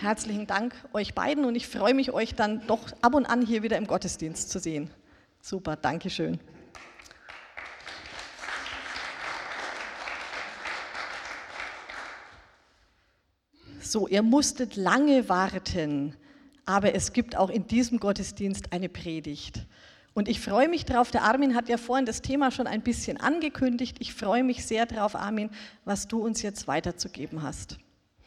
herzlichen Dank euch beiden und ich freue mich, euch dann doch ab und an hier wieder im Gottesdienst zu sehen. Super, Dankeschön. So, ihr musstet lange warten, aber es gibt auch in diesem Gottesdienst eine Predigt. Und ich freue mich drauf, der Armin hat ja vorhin das Thema schon ein bisschen angekündigt. Ich freue mich sehr drauf, Armin, was du uns jetzt weiterzugeben hast.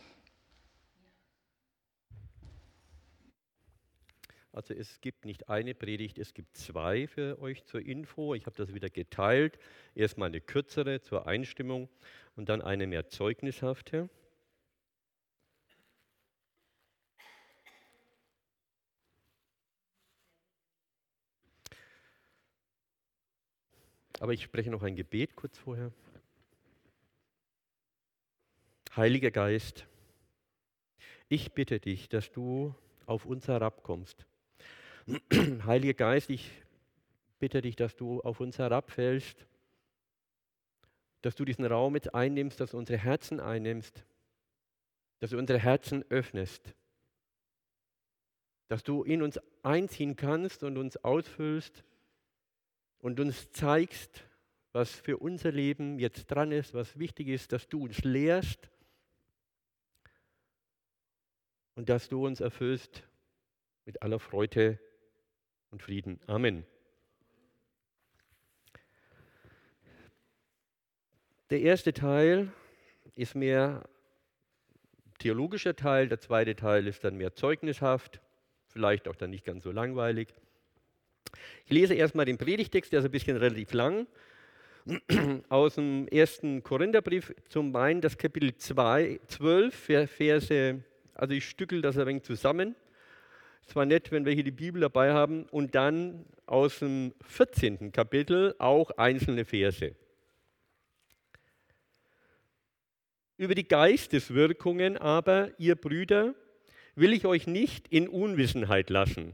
Also es gibt nicht eine Predigt, es gibt zwei für euch zur Info. Ich habe das wieder geteilt. Erstmal eine kürzere zur Einstimmung und dann eine mehr zeugnishafte. Aber ich spreche noch ein Gebet kurz vorher. Heiliger Geist, ich bitte dich, dass du auf uns herabkommst. Heiliger Geist, ich bitte dich, dass du auf uns herabfällst, dass du diesen Raum jetzt einnimmst, dass du unsere Herzen einnimmst, dass du unsere Herzen öffnest, dass du in uns einziehen kannst und uns ausfüllst und uns zeigst, was für unser Leben jetzt dran ist, was wichtig ist, dass du uns lehrst und dass du uns erfüllst mit aller Freude und Frieden. Amen. Der erste Teil ist mehr theologischer Teil, der zweite Teil ist dann mehr zeugnishaft, vielleicht auch dann nicht ganz so langweilig. Ich lese erstmal den Predigtext, der ist ein bisschen relativ lang, aus dem 1. Korintherbrief, zum einen das Kapitel 12, Verse, also ich stückel das ein wenig zusammen. Es war nett, wenn wir hier die Bibel dabei haben, und dann aus dem 14. Kapitel auch einzelne Verse. Über die Geisteswirkungen aber, ihr Brüder, will ich euch nicht in Unwissenheit lassen.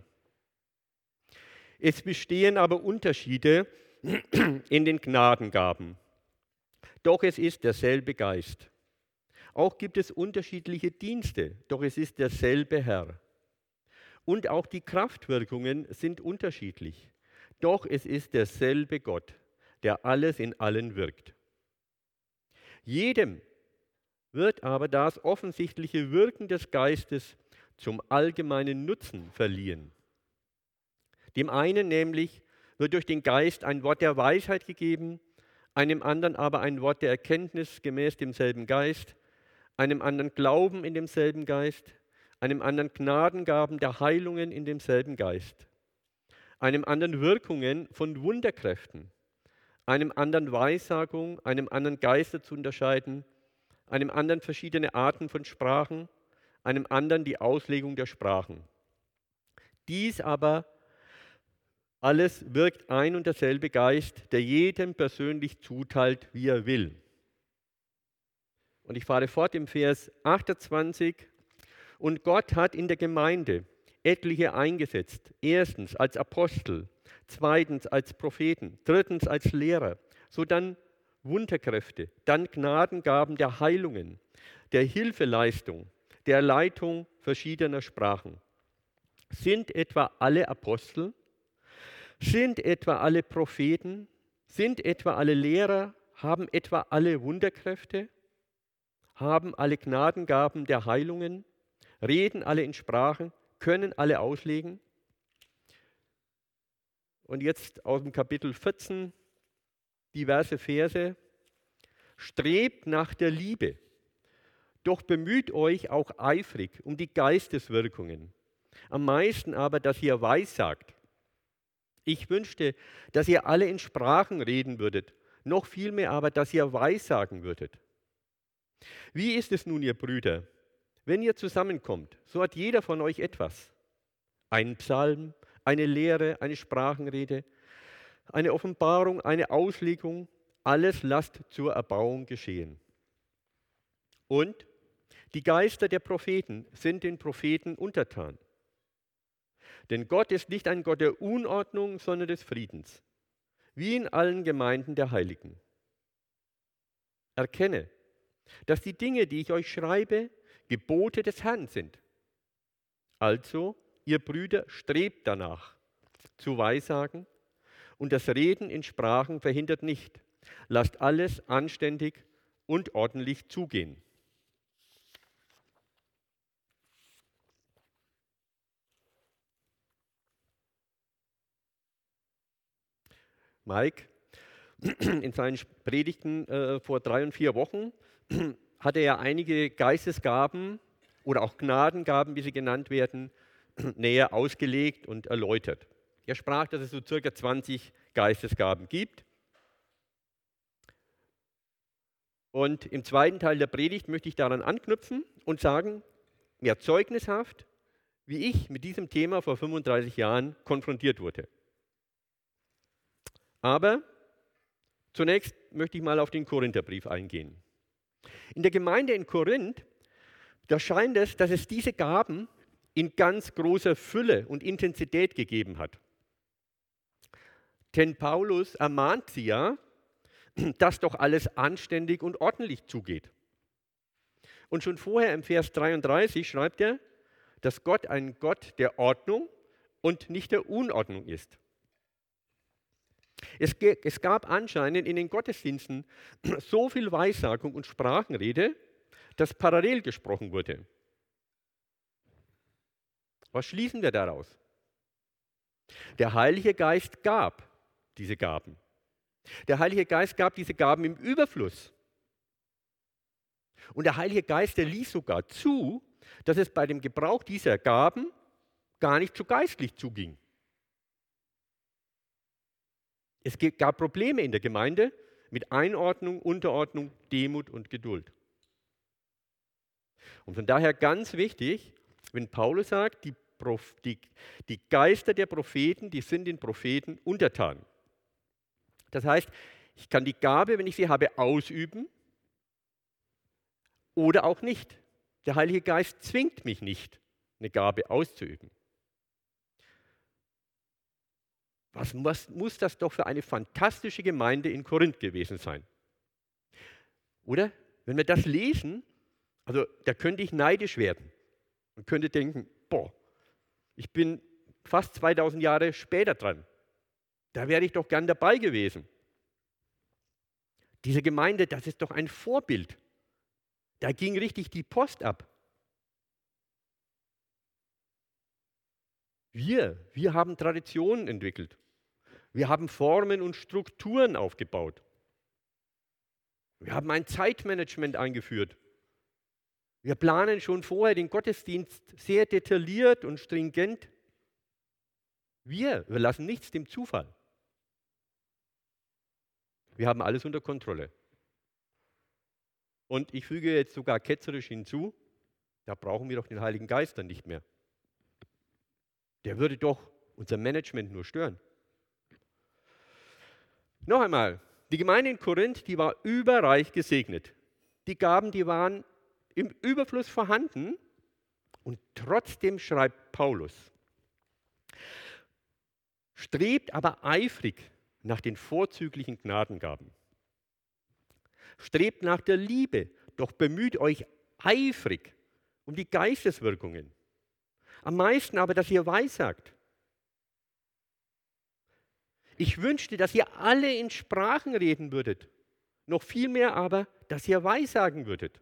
Es bestehen aber Unterschiede in den Gnadengaben. Doch es ist derselbe Geist. Auch gibt es unterschiedliche Dienste, doch es ist derselbe Herr. Und auch die Kraftwirkungen sind unterschiedlich, doch es ist derselbe Gott, der alles in allen wirkt. Jedem wird aber das offensichtliche Wirken des Geistes zum allgemeinen Nutzen verliehen. Dem einen nämlich wird durch den Geist ein Wort der Weisheit gegeben, einem anderen aber ein Wort der Erkenntnis gemäß demselben Geist, einem anderen Glauben in demselben Geist, einem anderen Gnadengaben der Heilungen in demselben Geist, einem anderen Wirkungen von Wunderkräften, einem anderen Weissagung, einem anderen Geister zu unterscheiden, einem anderen verschiedene Arten von Sprachen, einem anderen die Auslegung der Sprachen. Dies aber alles wirkt ein und derselbe Geist, der jedem persönlich zuteilt, wie er will. Und ich fahre fort im Vers 28. Und Gott hat in der Gemeinde etliche eingesetzt. Erstens als Apostel, zweitens als Propheten, drittens als Lehrer, sodann Wunderkräfte, dann Gnadengaben der Heilungen, der Hilfeleistung, der Leitung verschiedener Sprachen. Sind etwa alle Apostel? Sind etwa alle Propheten? Sind etwa alle Lehrer? Haben etwa alle Wunderkräfte? Haben alle Gnadengaben der Heilungen? Reden alle in Sprachen? Können alle auslegen? Und jetzt aus dem Kapitel 14, diverse Verse. Strebt nach der Liebe, doch bemüht euch auch eifrig um die Geisteswirkungen. Am meisten aber, dass ihr weissagt. Ich wünschte, dass ihr alle in Sprachen reden würdet, noch vielmehr aber, dass ihr weissagen würdet. Wie ist es nun, ihr Brüder? Wenn ihr zusammenkommt, so hat jeder von euch etwas. Einen Psalm, eine Lehre, eine Sprachenrede, eine Offenbarung, eine Auslegung, alles lasst zur Erbauung geschehen. Und die Geister der Propheten sind den Propheten untertan. Denn Gott ist nicht ein Gott der Unordnung, sondern des Friedens, wie in allen Gemeinden der Heiligen. Erkenne, dass die Dinge, die ich euch schreibe, Gebote des Herrn sind. Also, ihr Brüder, strebt danach, zu weissagen, und das Reden in Sprachen verhindert nicht. Lasst alles anständig und ordentlich zugehen. Mike, in seinen Predigten vor 3 und 4 Wochen hat er ja einige Geistesgaben oder auch Gnadengaben, wie sie genannt werden, näher ausgelegt und erläutert. Er sprach, dass es so circa 20 Geistesgaben gibt. Und im zweiten Teil der Predigt möchte ich daran anknüpfen und sagen, ja, zeugnishaft, wie ich mit diesem Thema vor 35 Jahren konfrontiert wurde. Aber zunächst möchte ich mal auf den Korintherbrief eingehen. In der Gemeinde in Korinth, da scheint es, dass es diese Gaben in ganz großer Fülle und Intensität gegeben hat. Denn Paulus ermahnt sie ja, dass doch alles anständig und ordentlich zugeht. Und schon vorher im Vers 33 schreibt er, dass Gott ein Gott der Ordnung und nicht der Unordnung ist. Es gab anscheinend in den Gottesdiensten so viel Weissagung und Sprachenrede, dass parallel gesprochen wurde. Was schließen wir daraus? Der Heilige Geist gab diese Gaben. Der Heilige Geist gab diese Gaben im Überfluss. Und der Heilige Geist, der ließ sogar zu, dass es bei dem Gebrauch dieser Gaben gar nicht so geistlich zuging. Es gab Probleme in der Gemeinde mit Einordnung, Unterordnung, Demut und Geduld. Und von daher ganz wichtig, wenn Paulus sagt, die Geister der Propheten, die sind den Propheten untertan. Das heißt, ich kann die Gabe, wenn ich sie habe, ausüben oder auch nicht. Der Heilige Geist zwingt mich nicht, eine Gabe auszuüben. Was muss das doch für eine fantastische Gemeinde in Korinth gewesen sein? Oder? Wenn wir das lesen, also da könnte ich neidisch werden und könnte denken, boah, ich bin fast 2000 Jahre später dran. Da wäre ich doch gern dabei gewesen. Diese Gemeinde, das ist doch ein Vorbild. Da ging richtig die Post ab. Wir haben Traditionen entwickelt. Wir haben Formen und Strukturen aufgebaut. Wir haben ein Zeitmanagement eingeführt. Wir planen schon vorher den Gottesdienst sehr detailliert und stringent. Wir lassen nichts dem Zufall. Wir haben alles unter Kontrolle. Und ich füge jetzt sogar ketzerisch hinzu, da brauchen wir doch den Heiligen Geist dann nicht mehr. Der würde doch unser Management nur stören. Noch einmal, die Gemeinde in Korinth, die war überreich gesegnet. Die Gaben, die waren im Überfluss vorhanden und trotzdem schreibt Paulus, strebt aber eifrig nach den vorzüglichen Gnadengaben. Strebt nach der Liebe, doch bemüht euch eifrig um die Geisteswirkungen. Am meisten aber, dass ihr weissagt. Ich wünschte, dass ihr alle in Sprachen reden würdet. Noch viel mehr aber, dass ihr weissagen würdet.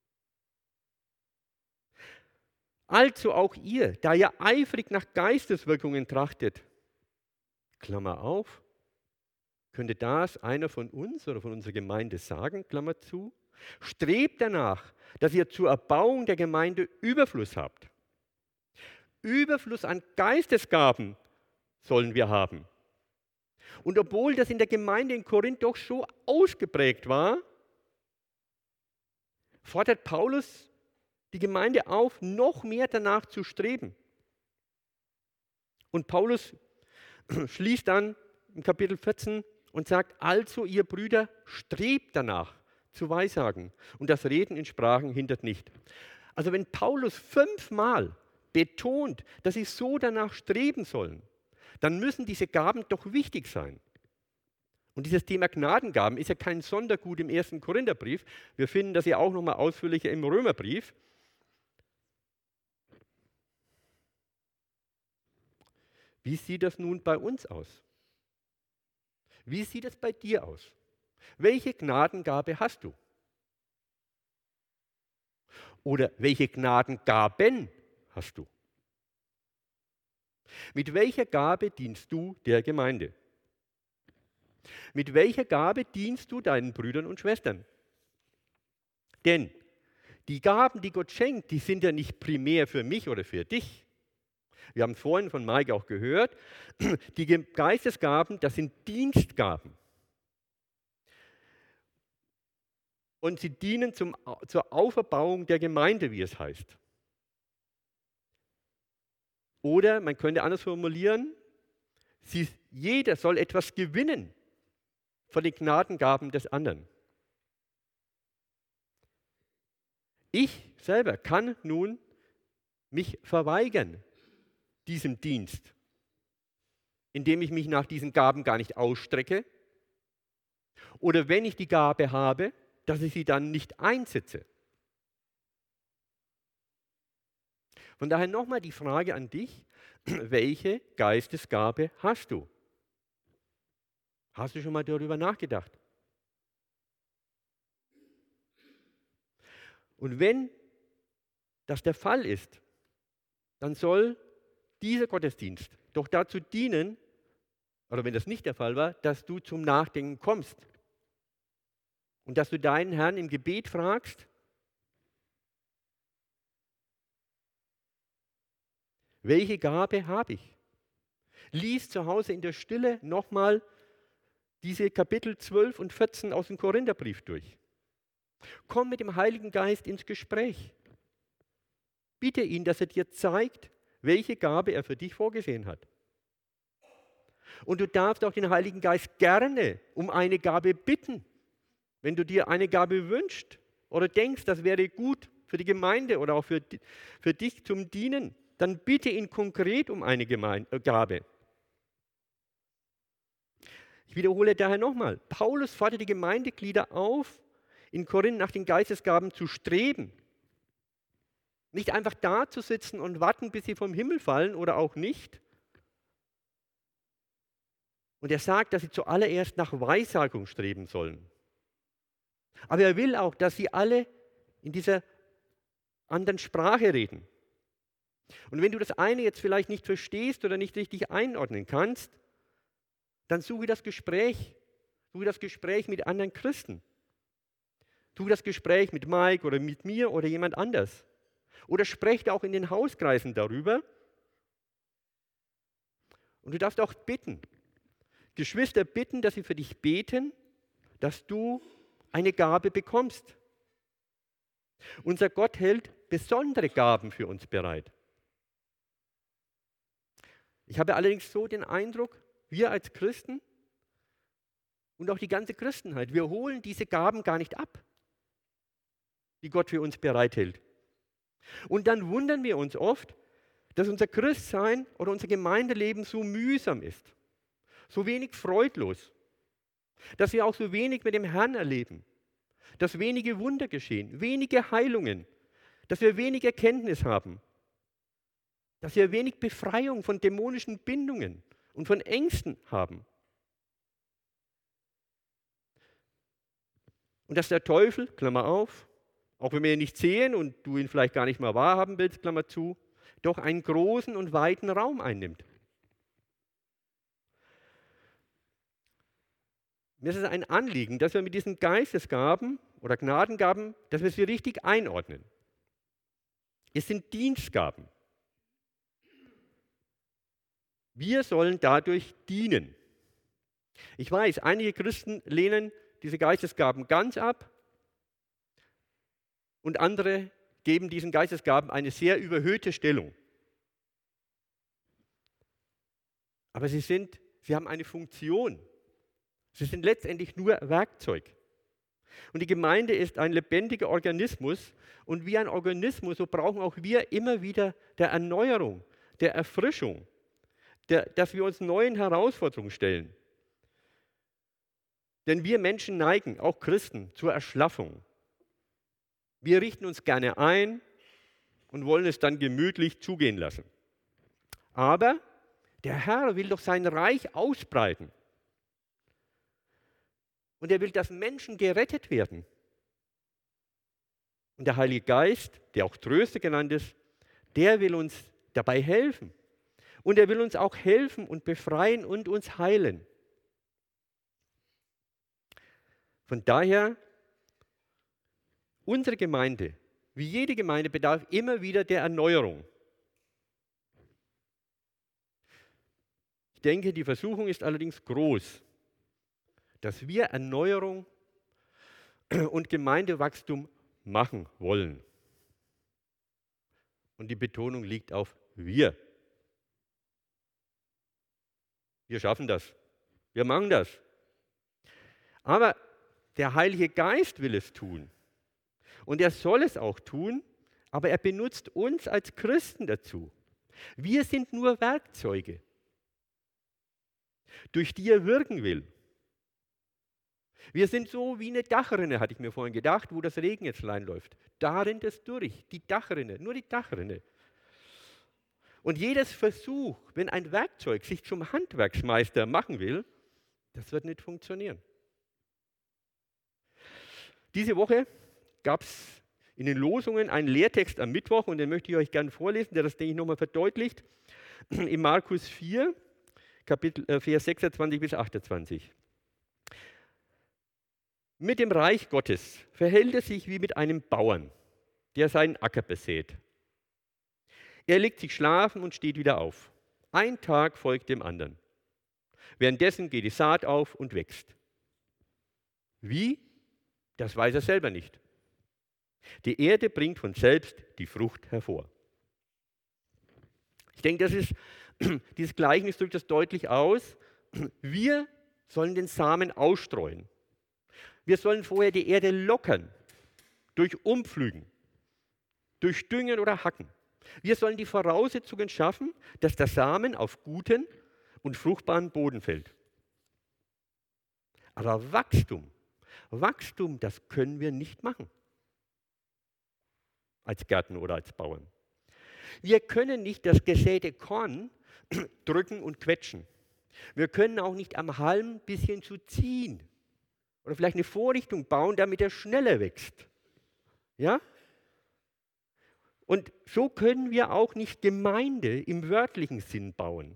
Also auch ihr, da ihr eifrig nach Geisteswirkungen trachtet. Klammer auf. Könnte das einer von uns oder von unserer Gemeinde sagen? Klammer zu. Strebt danach, dass ihr zur Erbauung der Gemeinde Überfluss habt. Überfluss an Geistesgaben sollen wir haben. Und obwohl das in der Gemeinde in Korinth doch so ausgeprägt war, fordert Paulus die Gemeinde auf, noch mehr danach zu streben. Und Paulus schließt dann im Kapitel 14 und sagt, also ihr Brüder, strebt danach zu weissagen und das Reden in Sprachen hindert nicht. Also wenn Paulus 5-mal betont, dass sie so danach streben sollen, dann müssen diese Gaben doch wichtig sein. Und dieses Thema Gnadengaben ist ja kein Sondergut im 1. Korintherbrief. Wir finden das ja auch nochmal ausführlicher im Römerbrief. Wie sieht das nun bei uns aus? Wie sieht es bei dir aus? Welche Gnadengabe hast du? Oder welche Gnadengaben hast du? Mit welcher Gabe dienst du der Gemeinde? Mit welcher Gabe dienst du deinen Brüdern und Schwestern? Denn die Gaben, die Gott schenkt, die sind ja nicht primär für mich oder für dich. Wir haben es vorhin von Mike auch gehört, die Geistesgaben, das sind Dienstgaben. Und sie dienen zur Auferbauung der Gemeinde, wie es heißt. Oder man könnte anders formulieren, jeder soll etwas gewinnen von den Gnadengaben des anderen. Ich selber kann nun mich verweigern diesem Dienst, indem ich mich nach diesen Gaben gar nicht ausstrecke oder wenn ich die Gabe habe, dass ich sie dann nicht einsetze. Von daher nochmal die Frage an dich, welche Geistesgabe hast du? Hast du schon mal darüber nachgedacht? Und wenn das der Fall ist, dann soll dieser Gottesdienst doch dazu dienen, oder wenn das nicht der Fall war, dass du zum Nachdenken kommst und dass du deinen Herrn im Gebet fragst, welche Gabe habe ich? Lies zu Hause in der Stille nochmal diese Kapitel 12 und 14 aus dem Korintherbrief durch. Komm mit dem Heiligen Geist ins Gespräch. Bitte ihn, dass er dir zeigt, welche Gabe er für dich vorgesehen hat. Und du darfst auch den Heiligen Geist gerne um eine Gabe bitten. Wenn du dir eine Gabe wünschst oder denkst, das wäre gut für die Gemeinde oder auch für dich zum Dienen, dann bitte ihn konkret um eine Gabe. Ich wiederhole daher nochmal. Paulus fordert die Gemeindeglieder auf, in Korinth nach den Geistesgaben zu streben. Nicht einfach da zu sitzen und warten, bis sie vom Himmel fallen oder auch nicht. Und er sagt, dass sie zuallererst nach Weissagung streben sollen. Aber er will auch, dass sie alle in dieser anderen Sprache reden. Und wenn du das eine jetzt vielleicht nicht verstehst oder nicht richtig einordnen kannst, dann suche das Gespräch. Suche das Gespräch mit anderen Christen. Suche das Gespräch mit Mike oder mit mir oder jemand anders. Oder sprecht auch in den Hauskreisen darüber. Und du darfst auch bitten. Geschwister bitten, dass sie für dich beten, dass du eine Gabe bekommst. Unser Gott hält besondere Gaben für uns bereit. Ich habe allerdings so den Eindruck, wir als Christen und auch die ganze Christenheit, wir holen diese Gaben gar nicht ab, die Gott für uns bereithält. Und dann wundern wir uns oft, dass unser Christsein oder unser Gemeindeleben so mühsam ist, so wenig freudlos, dass wir auch so wenig mit dem Herrn erleben, dass wenige Wunder geschehen, wenige Heilungen, dass wir wenig Erkenntnis haben, dass wir wenig Befreiung von dämonischen Bindungen und von Ängsten haben. Und dass der Teufel, Klammer auf, auch wenn wir ihn nicht sehen und du ihn vielleicht gar nicht mal wahrhaben willst, Klammer zu, doch einen großen und weiten Raum einnimmt. Mir ist es ein Anliegen, dass wir mit diesen Geistesgaben oder Gnadengaben, dass wir sie richtig einordnen. Es sind Dienstgaben. Wir sollen dadurch dienen. Ich weiß, einige Christen lehnen diese Geistesgaben ganz ab und andere geben diesen Geistesgaben eine sehr überhöhte Stellung. Aber sie haben eine Funktion. Sie sind letztendlich nur Werkzeug. Und die Gemeinde ist ein lebendiger Organismus und wie ein Organismus, so brauchen auch wir immer wieder der Erneuerung, der Erfrischung, dass wir uns neuen Herausforderungen stellen. Denn wir Menschen neigen, auch Christen, zur Erschlaffung. Wir richten uns gerne ein und wollen es dann gemütlich zugehen lassen. Aber Der Herr will doch sein Reich ausbreiten. Und er will, dass Menschen gerettet werden. Und der Heilige Geist, der auch Tröster genannt ist, der will uns dabei helfen. Und er will uns auch helfen und befreien und uns heilen. Von daher, unsere Gemeinde, wie jede Gemeinde, bedarf immer wieder der Erneuerung. Ich denke, die Versuchung ist allerdings groß, dass wir Erneuerung und Gemeindewachstum machen wollen. Und die Betonung liegt auf wir. Wir schaffen das. Wir machen das. Aber der Heilige Geist will es tun. Und er soll es auch tun, aber er benutzt uns als Christen dazu. Wir sind nur Werkzeuge, durch die er wirken will. Wir sind so wie eine Dachrinne, hatte ich mir vorhin gedacht, wo das Regen jetzt reinläuft. Da rinnt es durch, die Dachrinne, nur die Dachrinne. Und jedes Versuch, wenn ein Werkzeug sich zum Handwerksmeister machen will, das wird nicht funktionieren. Diese Woche gab es in den Losungen einen Lehrtext am Mittwoch und den möchte ich euch gerne vorlesen, der das, denke ich, nochmal verdeutlicht. In Markus 4, Vers 26 bis 28. Mit dem Reich Gottes verhält es sich wie mit einem Bauern, der seinen Acker besät. Er legt sich schlafen und steht wieder auf. Ein Tag folgt dem anderen. Währenddessen geht die Saat auf und wächst. Wie? Das weiß er selber nicht. Die Erde bringt von selbst die Frucht hervor. Ich denke, dieses Gleichnis drückt das deutlich aus. Wir sollen den Samen ausstreuen. Wir sollen vorher die Erde lockern, durch Umpflügen, durch Düngen oder Hacken. Wir sollen die Voraussetzungen schaffen, dass der Samen auf guten und fruchtbaren Boden fällt. Aber Wachstum, das können wir nicht machen. Als Gärtner oder als Bauern. Wir können nicht das gesäte Korn drücken und quetschen. Wir können auch nicht am Halm ein bisschen zu ziehen. Oder vielleicht eine Vorrichtung bauen, damit er schneller wächst. Ja? Und so können wir auch nicht Gemeinde im wörtlichen Sinn bauen.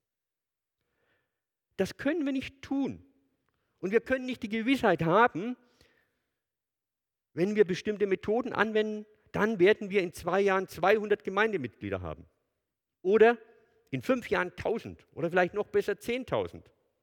Das können wir nicht tun. Und wir können nicht die Gewissheit haben, wenn wir bestimmte Methoden anwenden, dann werden wir in 2 Jahren 200 Gemeindemitglieder haben. Oder in 5 Jahren 1000 oder vielleicht noch besser 10.000.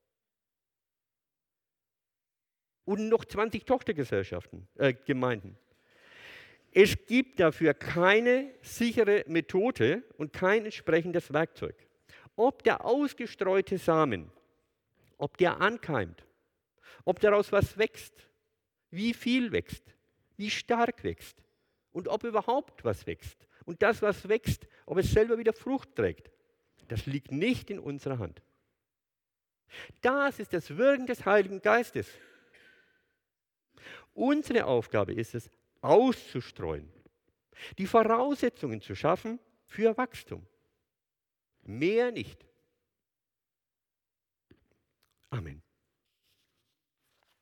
Und noch 20 Tochtergesellschaften, Gemeinden. Es gibt dafür keine sichere Methode und kein entsprechendes Werkzeug. Ob der ausgestreute Samen, ob der ankeimt, ob daraus was wächst, wie viel wächst, wie stark wächst und ob überhaupt was wächst. Und das, was wächst, ob es selber wieder Frucht trägt, das liegt nicht in unserer Hand. Das ist das Wirken des Heiligen Geistes. Unsere Aufgabe ist es, auszustreuen, die Voraussetzungen zu schaffen für Wachstum. Mehr nicht. Amen.